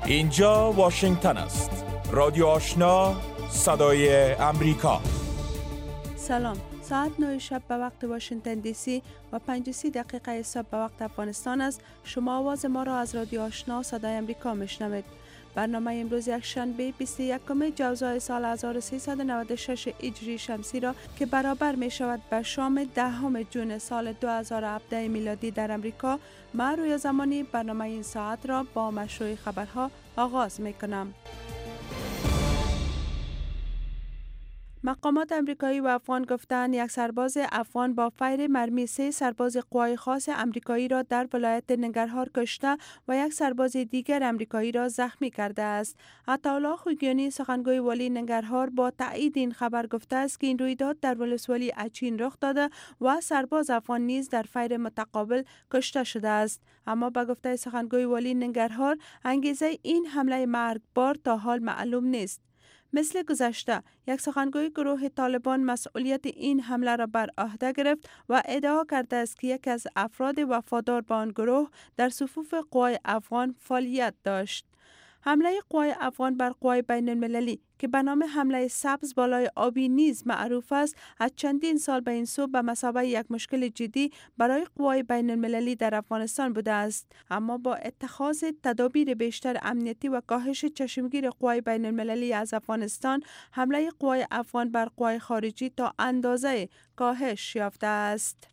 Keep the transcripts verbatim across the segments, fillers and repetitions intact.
اینجا واشنگتن است. رادیو آشنا، صدای امریکا. سلام. ساعت نه شب به وقت واشنگتن دی سی و پنج و سی دقیقه صبح به وقت افغانستان است. شما آواز ما را از رادیو آشنا صدای امریکا میشنوید. برنامه امروز یک شنبه بیست و یکم جوزای سال هزار و سیصد و نود و شش هجری شمسی را که برابر می شود به شام دهم جون سال دو هزار و هفده میلادی در امریکا، من روی زمانی برنامه این ساعت را با مشروع خبرها آغاز می کنم. مقامات امریکایی و افغان گفتند یک سرباز افغان با فیر مرمی سه سرباز قوای خاص امریکایی را در ولایت ننگرهار کشته و یک سرباز دیگر امریکایی را زخمی کرده است. عطاالله خوگیانی سخنگوی والی ننگرهار با تایید این خبر گفته است که این رویداد در ولسوالی اچین رخ داده و سرباز افغان نیز در فیر متقابل کشته شده است. اما به گفته سخنگوی والی ننگرهار، انگیزه این حمله مرگبار تا حال معلوم نیست. مثل گذشته، یک سخنگوی گروه طالبان مسئولیت این حمله را بر عهده گرفت و ادعا کرده است که یکی از افراد وفادار به آن گروه در صفوف قوای افغان فعالیت داشت. حمله قوای افغان بر قوای بین المللی که به نام حمله سبز بالای آبی نیز معروف است، از چندین سال به این سو به مثابه یک مشکل جدی برای قوای بین المللی در افغانستان بوده است. اما با اتخاذ تدابیر بیشتر امنیتی و کاهش چشمگیر قوای بین المللی از افغانستان، حمله قوای افغان بر قوای خارجی تا اندازه کاهش یافته است.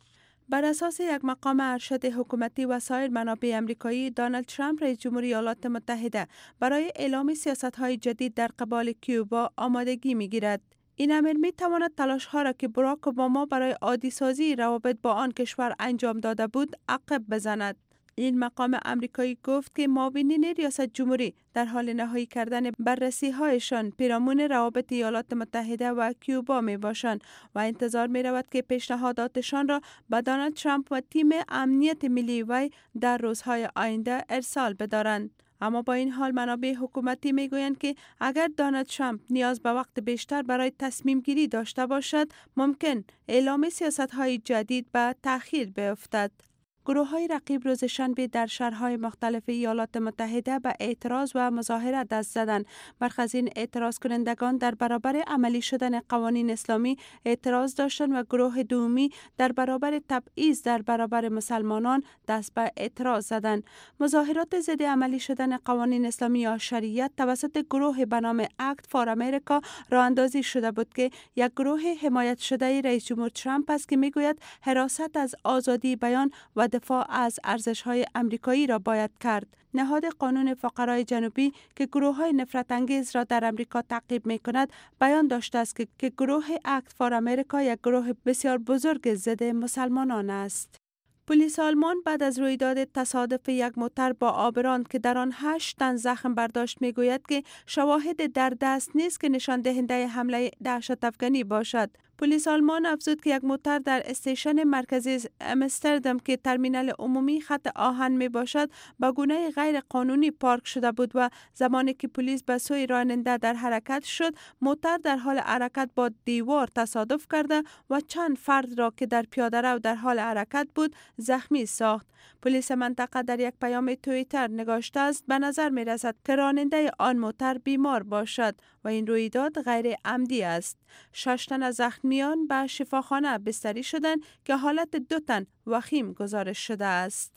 بر اساس یک مقام ارشد حکومتی و سایر منابع امریکایی، دونالد ترامپ رئیس جمهوری ایالات متحده برای اعلام سیاست‌های جدید در قبال کیوبا آمادگی می‌گیرد. این امر می‌تواند تلاش‌ها را که باراک اوباما برای عادی سازی روابط با آن کشور انجام داده بود عقب بزند. این مقام امریکایی گفت که معاونین ریاست جمهوری در حال نهایی کردن بررسی‌هایشان پیرامون روابط ایالات متحده و کیوبا می باشند و انتظار می رود که پیشنهاداتشان را به دونالد ترامپ و تیم امنیت ملی وی در روزهای آینده ارسال بدارند. اما با این حال منابع حکومتی می گویند که اگر دونالد ترامپ نیاز به وقت بیشتر برای تصمیم گیری داشته باشد، ممکن اعلام سیاست‌های جدید به تأخیر بیفتد. گروه های رقیب روز شنبه در شهرهای مختلف ایالات متحده به اعتراض و مظاهره دست زدند. برخی از این اعتراض کنندگان در برابر عملی شدن قوانین اسلامی اعتراض داشتند و گروه دومی در برابر تبعیض در برابر مسلمانان دست به اعتراض زدند. مظاهرات ضد عملی شدن قوانین اسلامی یا شریعت توسط گروه به نام اکت فار امریکا راه اندازی شده بود که یک گروه حمایت شده رئیس جمهور ترامپ است که میگوید حراست از آزادی بیان و دفاع از ارزش‌های امریکایی را باید کرد. نهاد قانون فقرای جنوبی که گروه‌های نفرت انگیز را در امریکا تعقیب می‌کند، بیان داشته است که, که گروه اکت فار امریکا یک گروه بسیار بزرگ ضد مسلمانان است. پلیس آلمان بعد از رویداد تصادف یک موتر با آبراند که در آن هشت تن زخم برداشت میگوید که شواهد در دست نیست که نشان دهنده حمله دهشت افغانی باشد. پلیس آلمان افزود که یک موتر در استیشن مرکزی امستردام که ترمینال عمومی خط آهن می باشد به گونه غیر قانونی پارک شده بود و زمانی که پلیس به سوی راننده در حرکت شد، موتر در حال حرکت با دیوار تصادف کرده و چند فرد را که در پیاده رو در حال حرکت بود زخمی ساخت. پلیس منطقه در یک پیام توییتر نگاشته است به نظر می رسد که راننده آن موتر بیمار باشد و این رویداد غیر عمدی است. شش تن از زخمیان به شفاخانه بستری شدند که حالت دو تن وخیم گزارش شده است.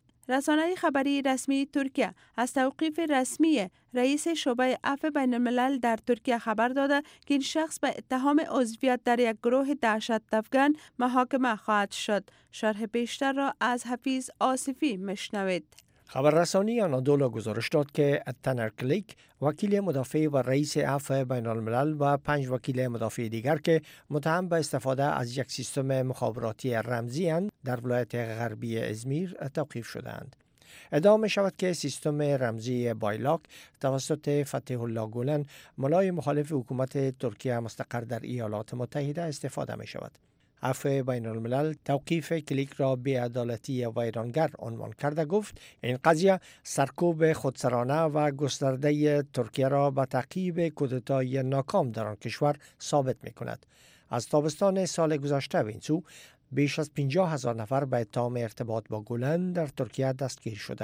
رسانه خبری رسمی ترکیه از توقیف رسمی رئیس شعبه عفو بین الملل در ترکیه خبر داده که این شخص به اتهام عضویت در یک گروه دهشت افغان محاکمه خواهد شد. شرح بیشتر را از حفیظ آصفی مشنوید. خبررسانی آنادولا گزارش داد که اتنر کلیک، وکیل مدافع و رئیس عفو بین الملل و پنج وکیل مدافع دیگر که متهم به استفاده از یک سیستم مخابراتی رمزی اند در ولایت غربی ازمیر توقیف شدند. ادعا می شود که سیستم رمزی بایلاک توسط فتح الله گولن، ملای مخالف حکومت ترکیه مستقر در ایالات متحده استفاده می شود. عفو بین الملل توقیف کلیک را بی‌عدالتی ویرانگر عنوان کرده گفت این قضیه سرکوب خودسرانه و گسترده ترکیه را به تعقیب کودتای ناکام در آن کشور ثابت می کند. از تابستان سال گذشته به این سو بیش از پنجاه هزار نفر به اتهام ارتباط با گولن در ترکیه دستگیر شده اند.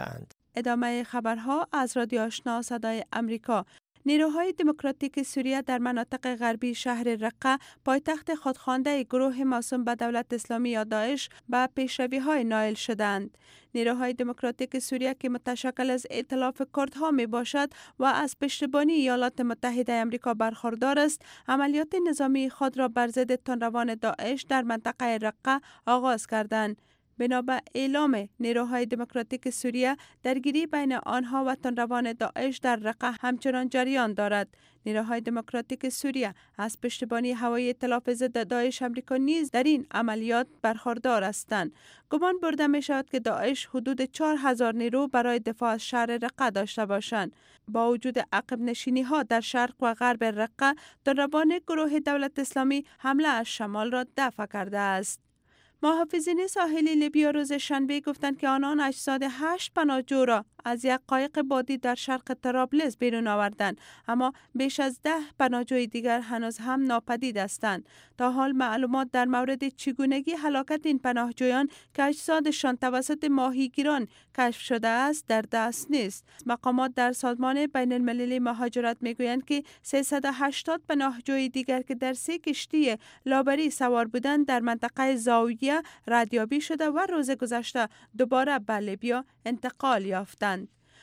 ادامه خبرها از رادیو آشنا صدای امریکا. نیروهای دموکراتیک سوریه در مناطق غربی شهر رقه پایتخت خودخوانده گروه موسوم به دولت اسلامی یا داعش به پیشروی‌های نائل شدند. نیروهای دموکراتیک سوریه که متشکل از ائتلاف کردها می باشد و از پشتیبانی ایالات متحده آمریکا برخوردار است، عملیات نظامی خود را بر ضد تندروان داعش در منطقه رقه آغاز کردند. بنا به اعلام نیروهای دموکراتیک سوریه، درگیری بین آنها و تندروان داعش در رقه همچنان جریان دارد. نیروهای دموکراتیک سوریه از پشتیبانی هوایی ائتلاف ضد داعش آمریکا نیز در این عملیات برخوردار هستند. گمان برده می شود که داعش حدود چهار هزار نیرو برای دفاع از شهر رقه داشته باشند. با وجود عقب نشینی ها در شرق و غرب رقه، تندروان گروه دولت اسلامی حمله از شمال را دفع کرده است. محافظین ساحلی لیبیا روز شنبه گفتند که آنان اجساد هشت پناهجو را از یک قایق بادی در شرق طرابلس بیرون آوردند، اما بیش از ده پناهجوی دیگر هنوز هم ناپدید هستند. تا حال معلومات در مورد چگونگی هلاکت این پناهجویان که اجسادشان توسط ماهیگیران کشف شده است در دست نیست. مقامات در سازمان بین المللی مهاجرت میگویند که سیصد و هشتاد پناهجوی دیگر که در سه کشتی لابری سوار بودند در منطقه زاویه ردیابی شده و روز گذشته دوباره به لیبیا انتقال یافتند.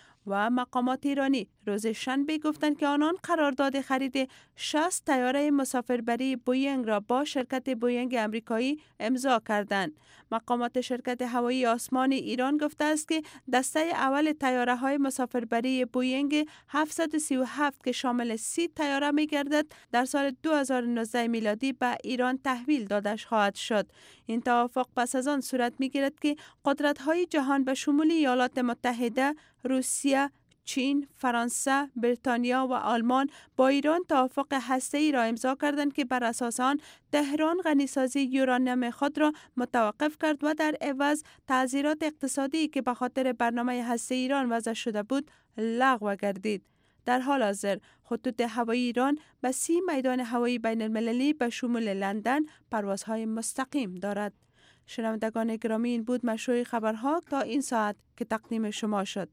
و مقامات ایرانی روز شنبه گفتند که آنان قرارداد خرید شصت طیاره مسافربری بوینگ را با شرکت بوینگ امریکایی امضا کردند. مقامات شرکت هوایی آسمان ایران گفته است که دسته اول طیاره های مسافربری بوینگ هفتصد و سی و هفت که شامل سی طیاره می گردد در سال دو هزار و نوزده میلادی به ایران تحویل داده خواهد شد. این توافق پس از آن صورت می گیرد که قدرت های جهان به شمول ایالات متحده، روسیه، چین، فرانسه، بریتانیا و آلمان با ایران توافق هسته‌ای را امضا کردند که بر اساس آن تهران غنیسازی یورانیم خود را متوقف کرد و در عوض تعزیرات اقتصادی که به خاطر برنامه هسته‌ای ایران وضع شده بود لغو گردید. در حال حاضر خطوط هوایی ایران به سی میدان هوایی بین المللی به شمول لندن پروازهای مستقیم دارد. شنوندگان گرامی، این بود مشروع خبرها تا این ساعت که تقدیم شما شد.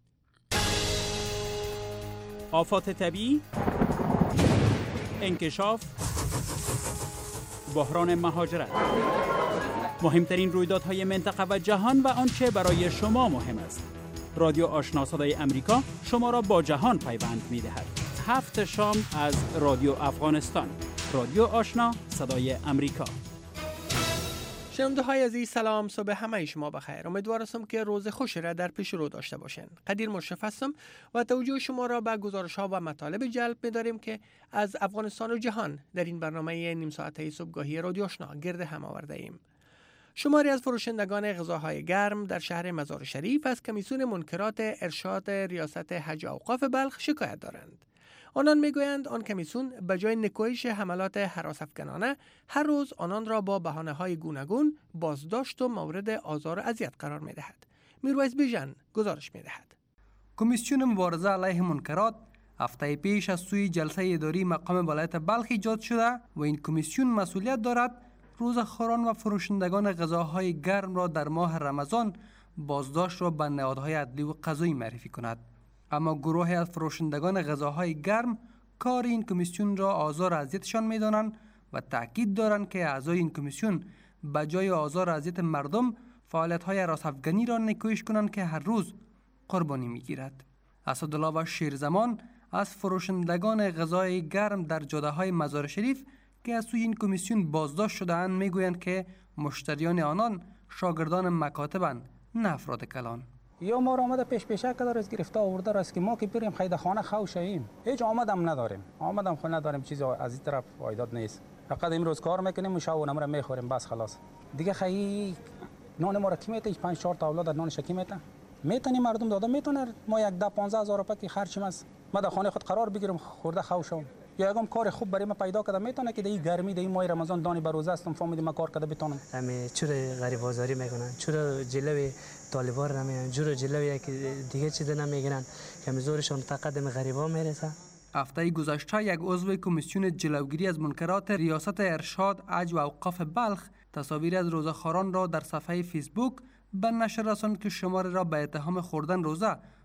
آفات طبیعی، انکشاف، بحران مهاجرت، مهمترین رویدادهای منطقه و جهان و آنچه برای شما مهم است. رادیو آشنا صدای امریکا شما را با جهان پیوند می‌دهد. هفت شام از رادیو افغانستان. رادیو آشنا صدای امریکا. شنونده های عزیز، سلام، صبح همه شما بخیر. امیدوارم که روز خوشی را در پیش رو داشته باشین. قدیر مشرف هستم و توجه شما را به گزارش ها و مطالب جلب می داریم که از افغانستان و جهان در این برنامه نیم ساعته صبحگاهی رادیو آشنا گرد هم آورده ایم. شماری از فروشندگان غذاهای گرم در شهر مزار شریف از کمیسیون منکرات ارشاد ریاست حج و اوقاف بلخ شکایت دارند. آنان میگویند آن کمیسیون به جای نکوهش حملات هراس‌افکنانه هر روز آنان را با بهانه‌های گوناگون بازداشت و مورد آزار و اذیت قرار می‌دهد. میرویس بیژن گزارش می‌دهد. کمیسیون مبارزه علیه منکرات هفته پیش از سوی جلسه اداری مقام ولایت بلخ ایجاد شده و این کمیسیون مسئولیت دارد روزخواران و فروشندگان غذاهای گرم را در ماه رمضان بازداشت و به نهادهای عدلی و قضایی معرفی کند. اما گروهی از فروشندگان غذاهای گرم کار این کمیسیون را آزار و اذیتشان می‌دانند و تاکید دارند که اعضای این کمیسیون به جای آزار و اذیت مردم فعالیت‌های هراس‌افکنی را نکوهش کنند که هر روز قربانی می‌گیرد. اسدالله و شیرزمان از فروشندگان غذای گرم در جاده‌های مزار شریف که از سوی این کمیسیون بازداشت شده‌اند می‌گویند که مشتریان آنان شاگردان مکاتبند، نه افراد کلان. یا ما را آمده پیش پیشه که از گرفته آورده راست که ما که بریم خیده خانه خوش ایم، هیچ آمدم نداریم آمدم خود نداریم، چیزی از این طرف فایدات نیست. فقط امروز کار میکنیم و شب و نمره میخوریم بس خلاص دیگه. خیلی نان ما را کی میته؟ پنج چهار تا اولاد نان شکی میته میتونی مردم داده میتونه ما یک ده پانزده هزار روپیه که خرچم است ما در خانه خود قرار بگیریم خورده خوشم. یا اگم کار خوب برای ما پیدا کرده میتونه که این گرمی در ماه رمضان دانی به روزه استم فهمیدم ما کار کرده بتونم. همه چرا غریب بازاری میکنن، چرا جلوی طالبان را میگن، چرا جلوی که دیگه چیز نمیگیرن که زورشون فقط به غریبا میرسه. هفته گذشته یک عضو کمیسیون جلوگیری از منکرات ریاست ارشاد حج و اوقاف بلخ تصاویر از روزه‌خواران را در صفحه فیسبوک به نشر رساند که شماره را به اتهام خوردن روزه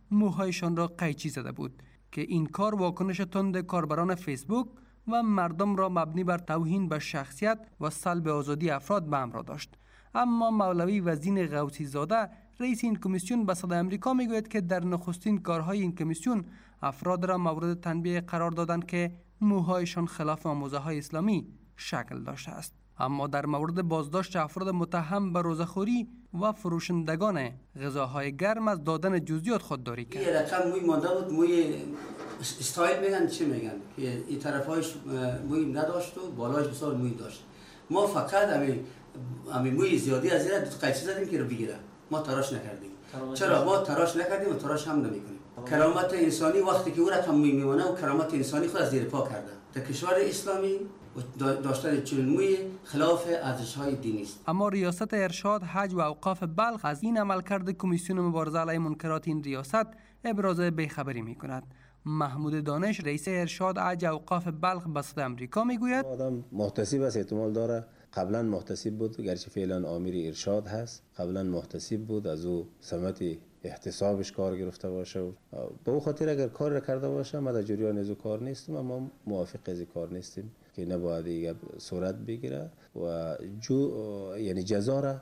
موهایشان را قیچی زده بود که این کار واکنش تند کاربران فیسبوک و مردم را مبنی بر توهین به شخصیت و سلب آزادی افراد به همراه داشت. اما مولوی وزین غوثی زاده رئیس این کمیسیون به صدای آمریکا میگوید که در نخستین کارهای این کمیسیون افراد را مورد تنبیه قرار دادند که موهایشان خلاف آموزه‌های اسلامی شکل داشته است. اما در مورد بازداشت افراد متهم به روزخوری و فروشندگان غذاهای گرم از دادن جزئیات خودداری کرد. یه رقم موی مانده بود، موی استایل میگن چی میگن که این طرفایش موی نداشت و بالایش بسیار موی داشت. ما فقط همین همین موی زیادی از این قیچی زدیم که رو بگیره. ما تراش نکردیم. چرا ما تراش نکردیم و تراش هم نمیکنیم. کرامت انسانی وقتی که او رقم موی میمونه و کرامت انسانی خود از زیر پا کرده. در کشور اسلامی داشتن چنین موی خلاف ارزش‌های دینی است. اما ریاست ارشاد حج و اوقاف بلخ از این عملکرد کمیسیون مبارزه علیه منکرات این ریاست ابراز بیخبری می‌کند. محمود دانش رئیس ارشاد حج و اوقاف بلخ به صدای آمریکا میگوید آدم محتسب است، احتمال داره قبلا محتسب بود، گرچه فعلا آمیر ارشاد هست، قبلا محتسب بود، از او سمت احتسابش کار گرفته باشه و به او خاطر اگر کار را کرده باشه ما در جریان از کار نیستیم، اما موافق از کار نیستیم که نباید دیگه صورت بگیره و جو یعنی جزا را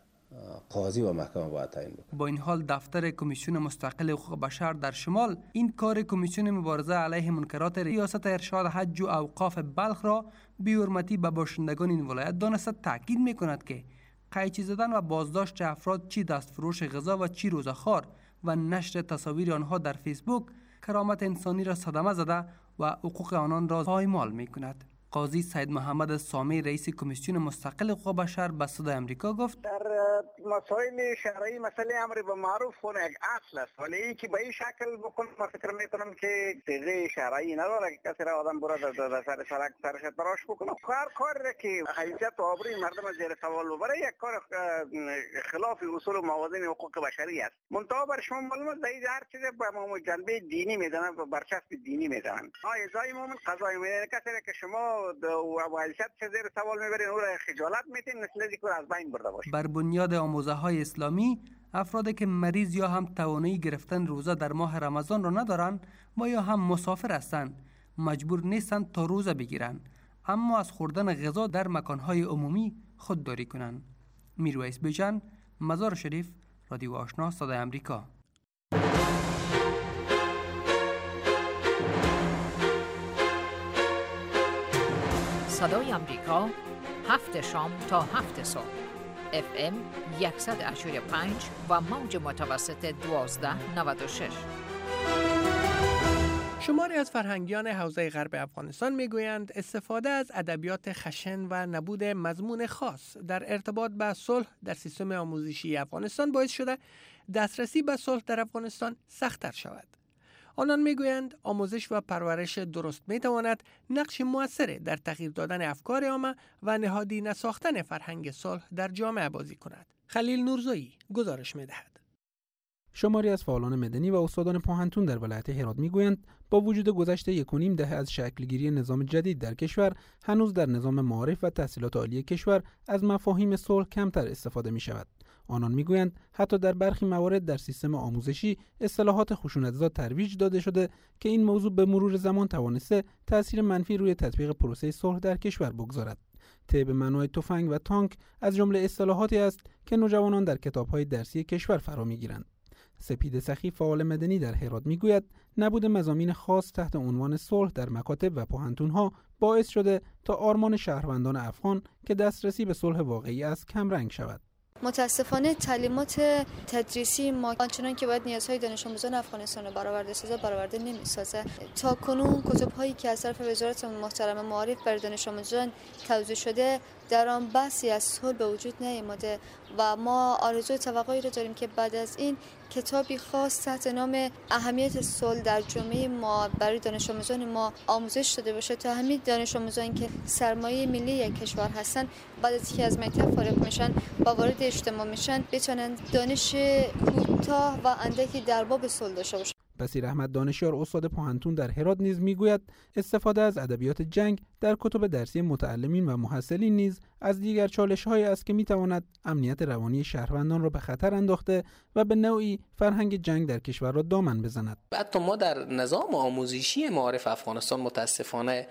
قاضی و محکمه باید تعیین بکنه. با این حال دفتر کمیسیون مستقل حقوق بشر در شمال این کار کمیسیون مبارزه علیه منکرات ریاست ارشاد حج و اوقاف بلخ را بی‌حرمتی به باشندگان این ولایت دانسته تاکید می‌کند که قیچی زدن و بازداشت افراد چی دستفروش غذا و چی روزخوار و نشر تصاویر آنها در فیسبوک کرامت انسانی را صدمه زده و حقوق آنان را پایمال می‌کند. قاضی سید محمد سامی رئیس کمیسیون مستقل حقوق بشر به صدای آمریکا گفت در مسائل شرعی مسئله امر به معروف خونه یک اصل است، ولی این که به این شکل بکنم من فکر میکنم که صیغه شرعی نداره که کسی را آدم برای در سر سرک سرش تراش بکنه. هر کاری که حیثیت و آبروی مردم زیر سوال ببره یک کار خلاف اصول و موازین حقوق بشری است. منتها بر شما معلوم است هر چیز به جنبه دینی میزنن و برچسب دینی میزنن. اعضای مومن قضای میدن کسی که شما و حیثیت چه زیر سوال میبرین او را خجالت میتین مثل ذکر از بین برده باشه. بر بنیاد آموزه‌های اسلامی افرادی که مریض یا هم توانایی گرفتن روزه در ماه رمضان را ندارند و یا هم مسافر هستند مجبور نیستند تا روزه بگیرند، اما از خوردن غذا در مکانهای عمومی خودداری کنند. میرویس بیژن، مزار شریف، رادیو آشنا، صدای آمریکا. صدای آمریکا، هفت شام تا هفت صبح، اف ام صد و هشتاد و پنج و موج متوسط دوازده نود و شش. شماری از فرهنگیان حوزه غرب افغانستان میگویند استفاده از ادبیات خشن و نبود مضمون خاص در ارتباط با صلح در سیستم آموزشی افغانستان باعث شده دسترسی به صلح در افغانستان سخت‌تر شود. آنان میگویند آموزش و پرورش درست میتواند نقش موثری در تغییر دادن افکار عامه و نهادی نساختن فرهنگ صلح در جامعه بازی کند. خلیل نورزایی گزارش میدهد. شماری از فعالان مدنی و استادان پوهنتون در ولایت هرات میگویند با وجود گذشته یک و نیم دهه از شکلگیری نظام جدید در کشور، هنوز در نظام معارف و تحصیلات عالی کشور از مفاهیم صلح کمتر استفاده می شود. آنان میگویند حتی در برخی موارد در سیستم آموزشی اصطلاحات خشونت‌زا ترویج داده شده که این موضوع به مرور زمان توانسته تأثیر منفی روی تطبیق پروسه صلح در کشور بگذارد. طی به معنای تفنگ و تانک از جمله اصطلاحاتی است که نوجوانان در کتاب‌های درسی کشور فرا می‌گیرند. سپید سخی فعال مدنی در هرات میگوید نبود مضامین خاص تحت عنوان صلح در مکاتب و پوهنتون‌ها باعث شده تا آرمان شهروندان افغان که دسترسی به صلح واقعی است کمرنگ شود. متاسفانه تعلیمات تدریسی ما آنچنان که باید نیازهای دانش آموزان افغانستان را برآورده سازه برآورده نمی‌سازه. تا کنون کتب‌هایی که از طرف وزارت محترم معارف بر دانش آموزان توزیع شده در آن بحثی از صلح به وجود نیامده و ما آرزوی توقعی را داریم که بعد از این کتابی خاص تحت نام اهمیت صلح در جامعه ما برای دانش آموزان ما آموزش شده باشه تا همین دانش آموزان که سرمایه ملی یک کشور هستن بعد از اینکه از مکتب فارغ میشن و وارد اجتماع میشن بتونن دانش کوتاه و اندکی در باب صلح داشته باشن. بصیر احمد دانشیار استاد پوهنتون در هرات نیز میگوید استفاده از ادبیات جنگ در کتب درسی متعلمین و محصلین نیز از دیگر چالش‌هایی است که میتواند امنیت روانی شهروندان را به خطر انداخته و به نوعی فرهنگ جنگ در کشور را دامن بزند. حتی ما در نظام آموزشی معارف افغانستان متاسفانه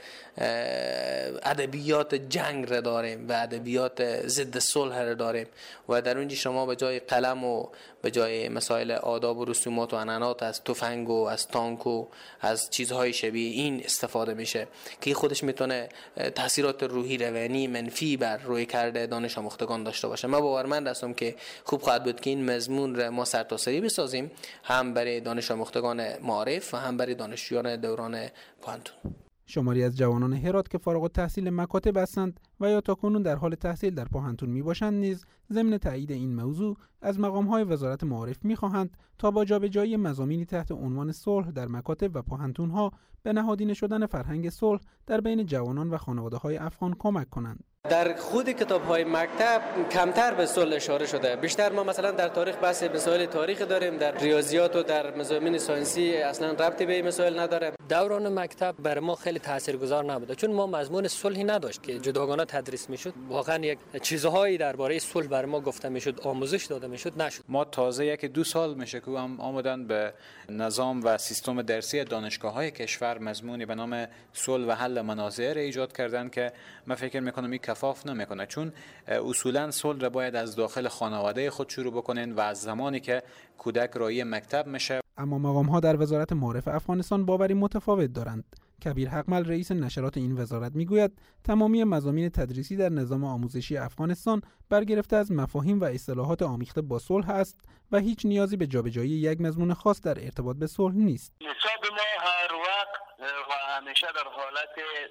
ادبیات جنگ را داریم و ادبیات ضد صلح را داریم و در اونجا شما به جای قلم و به جای مسائل آداب و رسومات و عنعنات از تفنگ و از تانک و از چیزهای شبیه این استفاده میشه که خودش میتونه تاثیرات روحی روانی منفی بر روی کرده دانش آموختگان داشته باشه. ما باورمند هستم که خوب خواهد بود که این مضمون را ما سرتاسری بسازیم، هم برای دانش آموختگان معارف و هم برای دانشجویان دوران پوهنتون. شماری از جوانان هرات که فارغ التحصیل مکاتب هستند و یا تاکنون در حال تحصیل در پوهنتون میباشند نیز ضمن تایید این موضوع از مقام‌های وزارت معارف می‌خواهند تا با جابجایی مضامینی تحت عنوان صلح در مکاتب و پوهنتون‌ها به نهادینه شدن فرهنگ صلح در بین جوانان و خانواده‌های افغان کمک کنند. در خود کتاب‌های مکتب کمتر به صلح اشاره شده. بیشتر ما مثلا در تاریخ بحث مسائل تاریخی داریم، در ریاضیات و در مضامین ساینسی اصلا ربطی به این مسائل نداره. دوران مکتب بر ما خیلی تاثیرگذار نبوده چون ما مضمون صلحی نداشت که جداگانه تدریس میشد. واقعا یک چیزهایی درباره صلح بر ما گفته میشد، آموزش داده میشد نشد. ما تازه یک دو سال میشه که هم آمدن به نظام و سیستم درسی دانشگاه‌های کشور مضمونی به نام صلح و حل منازع ایجاد کردن که من فکر میکنم این کفاف نمیکنه، چون اصولا صلح را باید از داخل خانواده خود شروع بکنین و از زمانی که کودک رایی مکتب میشه. اما مقام‌ها در وزارت معارف افغانستان باوری متفاوت دارند. کبیر حقمل رئیس نشرات این وزارت میگوید تمامی مضامین تدریسی در نظام آموزشی افغانستان برگرفته از مفاهیم و اصطلاحات آمیخته با صلح است و هیچ نیازی به جابجایی یک مضمون خاص در ارتباط به صلح نیست. نصاب ما هر وقت و همیشه در حالت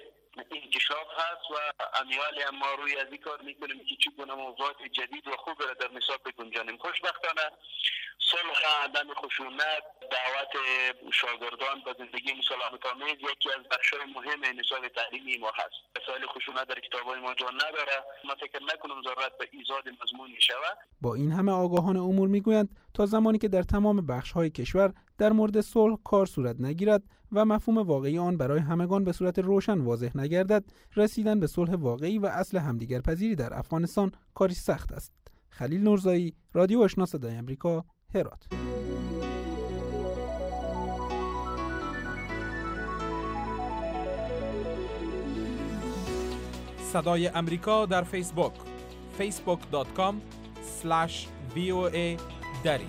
انکشاف هست و امیال ما روی از این کار میکنیم که چگونه موضوعات جدید و خوب را در نصاب بگنجانیم. خوشبختانه صلح، عدم خشونت، دعوت شاگردان به زندگی مسالمت‌آمیز یکی از بخش‌های مهم نصاب تعلیمی ما هست. مسائل خشونت در کتاب‌های ما جا نداره. ما فکر نکنم ضرورت به ایجاد مضمون شود. با این همه آگاهان امور میگویند تا زمانی که در تمام بخش‌های کشور در مورد صلح کار صورت نگیرد و مفهوم واقعی آن برای همگان به صورت روشن واضح نگردد، رسیدن به صلح واقعی و اصل همدیگر پذیری در افغانستان کاری سخت است. خلیل نورزایی، رادیو آشنا صدای آمریکا، هرات. صدای امریکا در فیسبوک فیسبوک دات کام اسلش وی او ای دری.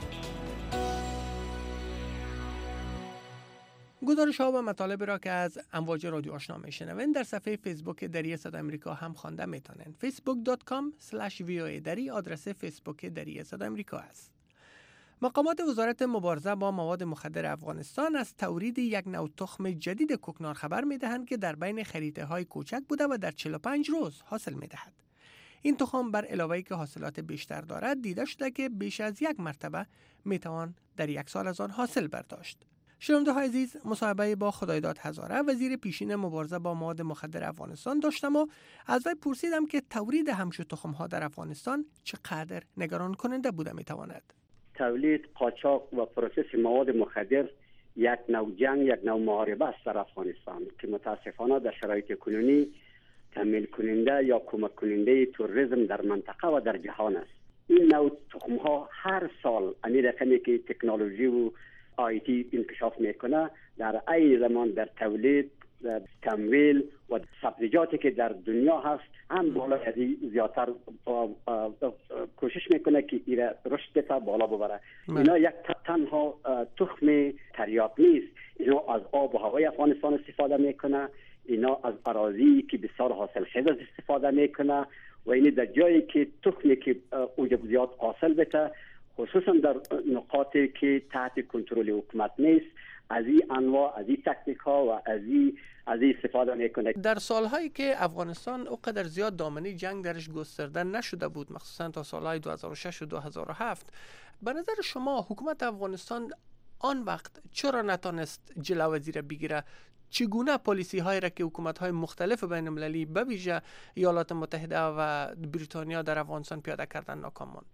گزارش ها و مطالب را که از امواج رادیو آشنا میشنوین در صفحه فیسبوک دری صدای آمریکا هم خوانده میتونین. فیسبوک دات کام اسلش وی او ای دری آدرس فیسبوک دری صدای آمریکا است. مقامات وزارت مبارزه با مواد مخدر افغانستان از تولید یک نوع تخم جدید کوکنار خبر میدهند که در بین خریطه های کوچک بوده و در چهل و پنج روز حاصل میدهد. این تخم بر علاوه که حاصلات بیشتر دارد، دیده شده که بیش از یک مرتبه میتوان در یک سال از آن حاصل برداشت. شنونده های عزیز، مصاحبه با خدایداد هزاره وزیر پیشین مبارزه با مواد مخدر افغانستان داشتم و از وی پرسیدم که تولید همچون تخم ها در افغانستان چقدر نگران کننده بوده میتواند. تولید، قاچاق و پروسس مواد مخدر یک نوع جنگ، یک نوع محاربه است در افغانستان که متاسفانه در شرایط کنونی تمویل کننده یا کمک کننده تروریسم در منطقه و در جهان است. این نوع تخم ها هر سال امی رقمی که تکنولوژی و آیتی انکشاف میکنه، در ای زمان در تولید، در تمویل و سبزیجاتی که در دنیا هست هم بالا از زیادتر کوشش میکنه که ایره رشد بتا بالا ببره. اینا یک تنها تخم تریاک نیست، اینا از آب و هوای افغانستان استفاده میکنه، اینا از اراضی که بسیار حاصل خیز استفاده میکنه و این در جایی که تخمی که اوجب زیاد حاصل بته، خصوصا در نقاطی که تحت کنترل حکومت نیست، از این انواع، از این تکنیک ها و از این از این استفاده میکنه. در سالهایی که افغانستان اونقدر زیاد دامنه جنگ درش گسترده نشده بود، مخصوصا تا سالهای دو هزار و شش و دو هزار و هفت، به نظر شما حکومت افغانستان آن وقت چرا نتونست جلو زیر بگیره؟ چگونه پالیسی هایی را که حکومت های مختلف بین المللی به ویژه ایالات متحده و بریتانیا در افغانستان پیاده کردن ناکام ماند؟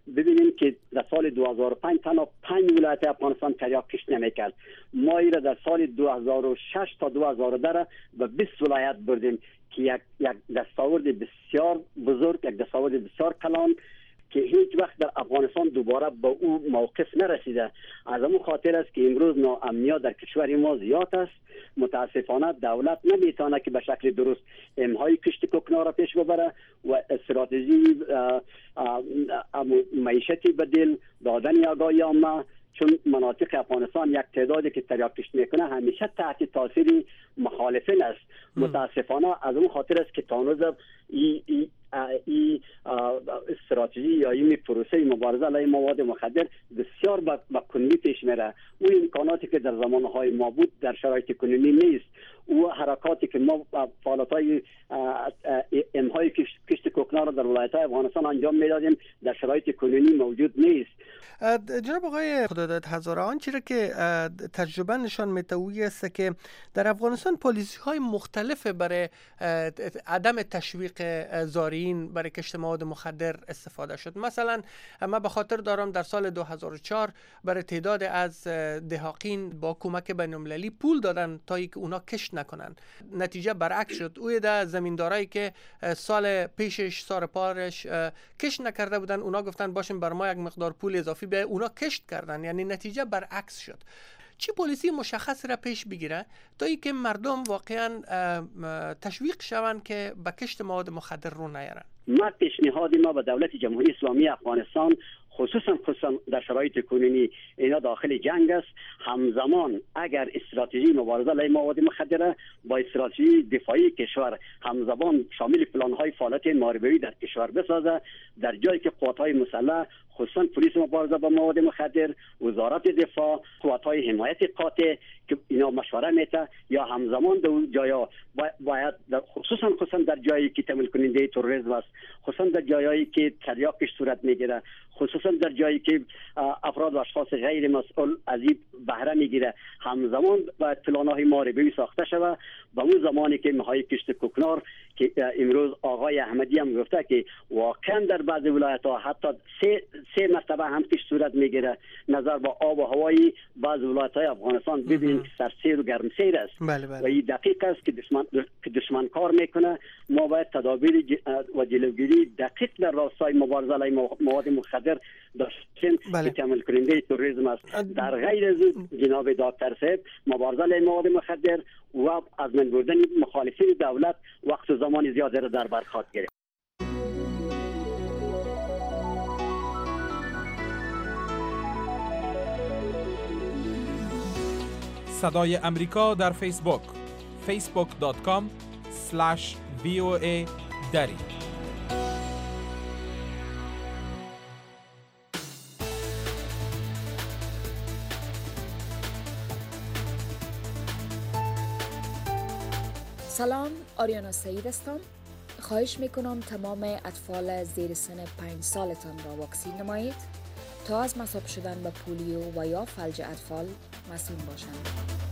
ببینیم که در سال دو هزار و پنج تنها پنج ولایت افغانستان تریاک کشت نمیکرد. ما این را در سال دو هزار و شش تا دو هزار و ده به بیست ولایت بردیم که یک یک دستاورد بسیار بزرگ، یک دستاورد بسیار کلان که هیچ وقت در افغانستان دوباره به او موقف نرسیده. از همون خاطر است که امروز ناامنیت در کشور ما زیاد است. متاسفانه دولت نمیتونه که به شکل درست امهای کشت کوکنار را پیش ببره و استراتژی معیشتی بدیل دادن آگاهی عامه، چون مناطق افغانستان یک تعدادی که تریاک کشت میکنه همیشه تحت تاثیر مخالفین است. متاسفانه از اون خاطر است که تانوز ای, ای, ای استراتژی یا این پروسه مبارزه علیه مواد مخدر بسیار با کنونی پیش میره. او امکاناتی که در زمانهای ما بود در شرایط کنونی نیست. او حرکاتی که ما فعالیت‌های امهای کشت کوکنار در ولایت‌های افغانستان انجام میدادیم در شرایط کنونی موجود نیست. جناب آقای خداداد هزاره، آنچه را که تجربه نشان میده است که در افغانستان پالیسی های مختلف برای عدم تشویق زارعین برای کشت مواد مخدر استفاده شد. مثلا من به خاطر دارم در سال دو هزار و چهار برای تعداد از دهاقین با کمک بین‌المللی پول دادن تا اینکه اونا کشت نکنن. نتیجه برعکس شد. اوی ده زمیندارایی که سال پیشش سال پارش کشت نکرده بودن، اونا گفتن باشیم بر ما یک مقدار پول اضافی به اونا کشت کردن. یعنی نتیجه برعکس شد. چی پالیسی مشخص را پیش بگیره تا اینکه مردم واقعا تشویق شوند که به کشت مواد مخدر رو نیارن؟ ما پیشنهاد ما به دولت جمهوری اسلامی افغانستان خصوصا خصوصا در شرایط کنونی اینا داخل جنگ است، همزمان اگر استراتژی مبارزه علیه مواد مخدر با استراتژی دفاعی کشور همزمان شامل پلان‌های فعالیت محاربه‌ای در کشور بسازه، در جایی که قوات‌های مسلح خصوصا پلیس مبارزه با مواد مخدر، وزارت دفاع، قوات‌های حمایت قاطع که اینا مشوره میته، یا همزمان در جایا باید خصوصا خصوصا در جایی که تمویل کننده تروریسم است، خصوصا در جایی که تریاکش صورت میگیره، خصوصا در جایی که افراد و اشخاص غیر مسئول از این بهره میگیره، همزمان باید پلان‌های محاربه‌ای ساخته شود. و اون زمانی که مهای کشت کوکنار که امروز آقای احمدی هم گفته که واقعا در بعض ولایت‌ها حتی سه سه مرتبه هم کشت صورت میگیره، نظر با آب و هوایی بعض ولایت‌های افغانستان ببینید که سرسیر و گرمسیر است. بله بله. و این دقیق است که دشمن که دشمن کار میکنه. ما باید تدابیر و جلوگیری دقیق در راستای مبارزه علیه مواد مخدر داشتیم بله. که تمویل کننده تروریسم است. در غیر از جناب دکتر صاحب مبارزه علیه مواد مخدر و از من بردن مخالفین دولت وقت و زمان زیاده را در بر خواهد گرفت. صدای امریکا در فیسبوک فیسبوک دات کام اسلش وی او ای دری. سلام، آریانا سعید هستم. خواهش میکنم تمام اطفال زیر سن پنج سالتان را واکسین نمایید تا از مصاب شدن به پولیو و یا فلج اطفال مسئول باشند.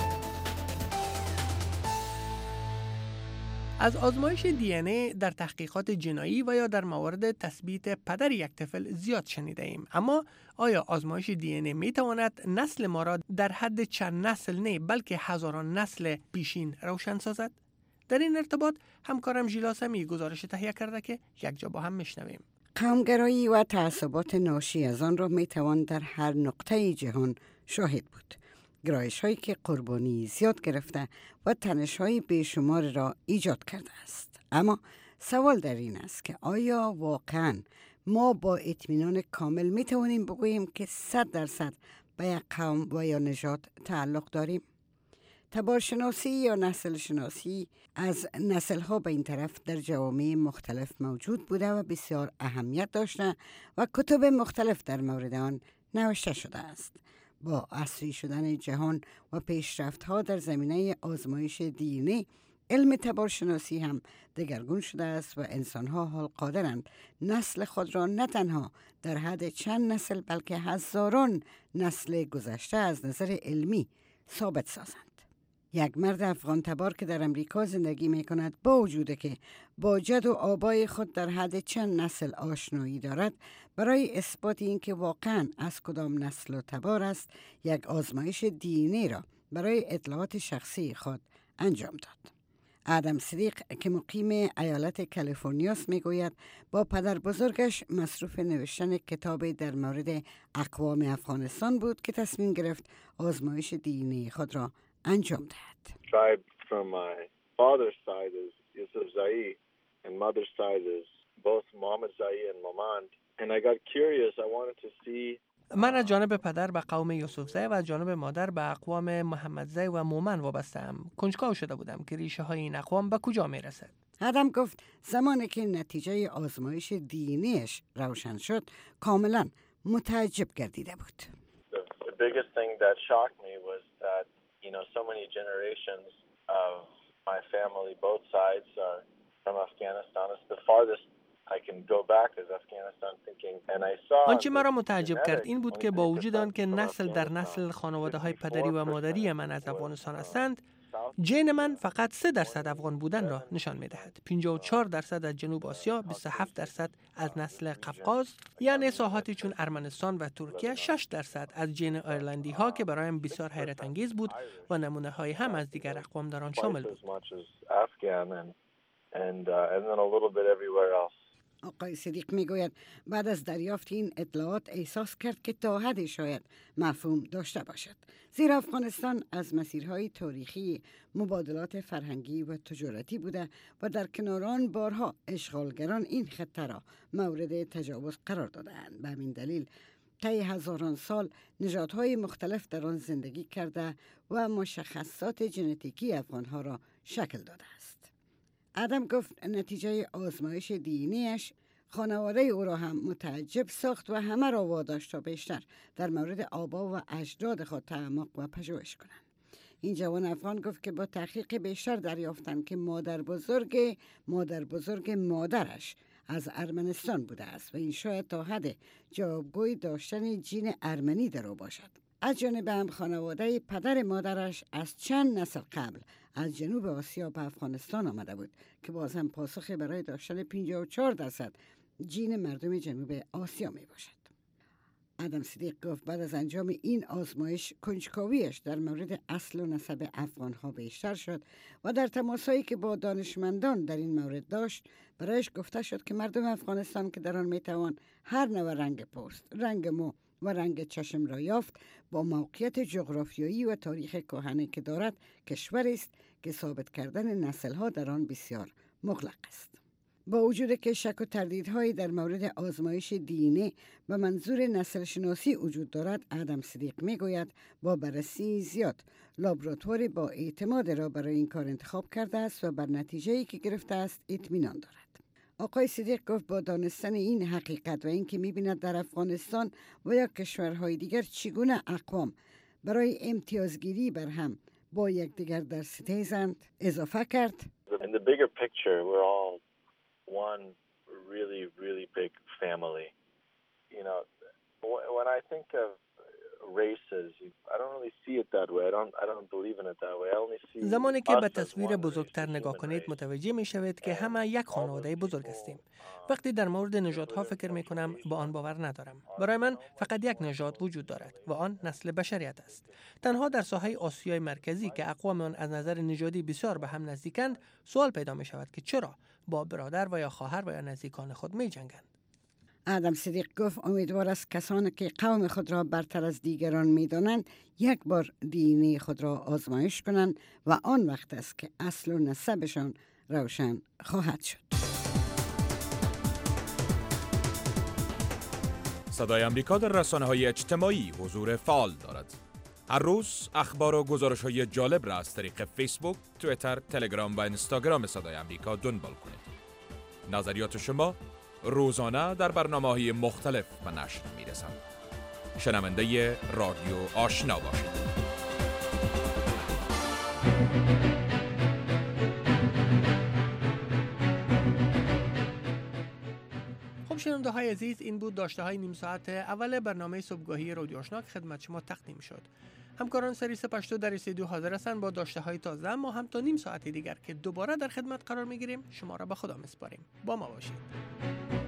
از آزمایش دی ان ای در تحقیقات جنایی و یا در موارد تثبیت پدر یک طفل زیاد شنیده ایم، اما آیا آزمایش دی ان ای می تواند نسل ما را در حد چند نسل نه بلکه هزاران نسل پیشین روشن سازد؟ در این ارتباط همکارم ژیلا سمی گزارش تهیه کرده که یک جا با هم میشنویم. قومگرایی و تعصبات ناشی از آن را می توان در هر نقطه جهان شاهد بود. گرایش هایی که قربانی زیاد گرفته و تنش های بیشمار را ایجاد کرده است. اما سوال در این است که آیا واقعا ما با اطمینان کامل می توانیم بگوییم که صد درصد به یک قوم و یا نژاد تعلق داریم؟ تبارشناسی یا نسل شناسی از نسل ها به این طرف در جوامع مختلف موجود بوده و بسیار اهمیت داشته و کتب مختلف در مورد آن نوشته شده است. با عصری شدن جهان و پیشرفت ها در زمینه آزمایش دی ان ای، علم تبارشناسی هم دگرگون شده است و انسان ها حال قادرند نسل خود را نه تنها در حد چند نسل بلکه هزاران نسل گذشته از نظر علمی ثابت سازند. یک مرد افغان تبار که در امریکا زندگی می کند با وجود که با جد و آبای خود در حد چند نسل آشنایی دارد، برای اثبات اینکه واقعا از کدام نسل و تبار است یک آزمایش دی ان ای را برای اطلاعات شخصی خود انجام داد. آدم صدیق که مقیم ایالت کالیفرنیا است میگوید با پدر بزرگش مصروف نوشتن کتابی در مورد اقوام افغانستان بود که تصمیم گرفت آزمایش دی ان ای خود را انجام دهد. Tribe from my father's side is Yusuf Zai and mother's side is both Muhammad Zai and Momand. And I got curious. I wanted to see. من از جانب پدر به قوم یوسف زی و از جانب مادر به اقوام محمد زی و مومن وابسته‌ام. کنجکاو شده بودم که ریشه های این اقوام به کجا می رسد. آدم گفت زمانی که نتیجه آزمایش دی ان ایش روشن شد کاملا متعجب گردیده بود. The, the biggest thing that shocked me was that you know so many generations of my family both sides are from Afghanistan. It's the farthest I can go back as Afghanistan thinking and I saw. آنچه مرا متعجب کرد این بود که با وجود آن که نسل در نسل خانواده های پدری و مادری من از افغانستان هستند، ژن من فقط سه درصد افغان بودن را نشان می دهد. پنجاه و چهار درصد از جنوب آسیا، بیست و هفت درصد از نسل قفقاز، یعنی ساحاتی چون ارمنستان و ترکیه، شش درصد از ژن آیرلندی ها که برایم بسیار حیرت انگیز بود و نمونه های هم از دیگر اقوام در آن شامل بود. آقای صدیق میگوید بعد از دریافت این اطلاعات احساس کرد که تا حدی شاید مفهوم داشته باشد، زیرا افغانستان از مسیرهای تاریخی مبادلات فرهنگی و تجارتی بوده و در کنار آن بارها اشغالگران این خطه را مورد تجاوز قرار داده‌اند. به همین دلیل طی هزاران سال نژادهای مختلف در آن زندگی کرده و مشخصات ژنتیکی افغانها را شکل داده است. آدم گفت نتیجه آزمایش دی ان ایش خانواده او را هم متعجب ساخت و همه را واداشت تا بیشتر در مورد آبا و اجداد خود تعمق و پژوهش کنند. این جوان افغان گفت که با تحقیق بیشتر دریافتند که مادر بزرگ مادر بزرگ مادرش از ارمنستان بوده است و این شاید تا حد جوابگوی داشتن ژن ارمنی در او باشد. از جانب هم خانواده پدر مادرش از چند نسل قبل از جنوب آسیا به افغانستان آمده بود که باز هم پاسخ برای داشتن پنجاه و چهار درصد ژن مردم جنوب آسیا می باشد. آدم صدیق گفت بعد از انجام این آزمایش کنجکاویش در مورد اصل و نسب افغانها بیشتر شد و در تماسایی که با دانشمندان در این مورد داشت برایش گفته شد که مردم افغانستان که در آن می توان هر نوع رنگ پوست، رنگ مو و رنگ چشم را یافت، با موقعیت جغرافیایی و تاریخ کهنه که دارد، کشوری است که ثابت کردن نسل‌ها در آن بسیار مغلق است. با وجود که شک و تردیدهایی در مورد آزمایش دی ان ای به منظور نسل شناسی وجود دارد، آدم صدیق میگوید با بررسی زیاد لابراتواری با اعتماد را برای این کار انتخاب کرده است و بر نتیجه‌ای که گرفته است اطمینان دارد. آقای صدیق گفت با دانستن این حقیقت و اینکه می‌بیند در افغانستان و یا کشورهای دیگر چگونه اقوام برای امتیازگیری بر هم با یکدیگر در ستیزند، اضافه کرد. In the bigger picture we're all one really really big family. You know, when I think of races, I don't really see it that way. I don't I don't believe in it that way. I only see. زمانی که به تصویر بزرگتر نگاه کنید متوجه می شوید که همه یک خانواده بزرگ هستیم. وقتی در مورد نژادها فکر می کنم با آن باور ندارم. برای من فقط یک نژاد وجود دارد و آن نسل بشریت است. تنها در ساحه آسیای مرکزی که اقوام آن از نظر نژادی بسیار به هم نزدیکند، سوال پیدا می شود که چرا با برادر و یا خواهر و یا نزدیکان خود می جنگند. آدم صدیق گفت امیدوار است کسانی که قوم خود را برتر از دیگران می دانند یک بار دی ان ای خود را آزمایش کنند و آن وقت است که اصل و نسبشان روشن خواهد شد. صدای امریکا در رسانه‌های اجتماعی حضور فعال دارد. هر روز اخبار و گزارش‌های جالب را از طریق فیسبوک، توییتر، تلگرام و اینستاگرام صدای امریکا دنبال کنید. نظریات شما روزانه در برنامه‌های مختلف به نشر می‌رسند. شنونده رادیو آشنا باشید. شنونده های عزیز، این بود داشته های نیم ساعت اول برنامه صبحگاهی رادیو آشنا که خدمت شما تقدیم شد. همکاران سری سپشتو در استودیو حاضر هستند با داشته های تازه. ما هم تا نیم ساعت دیگر که دوباره در خدمت قرار میگیریم شما را به خدا میسپاریم. با ما باشید.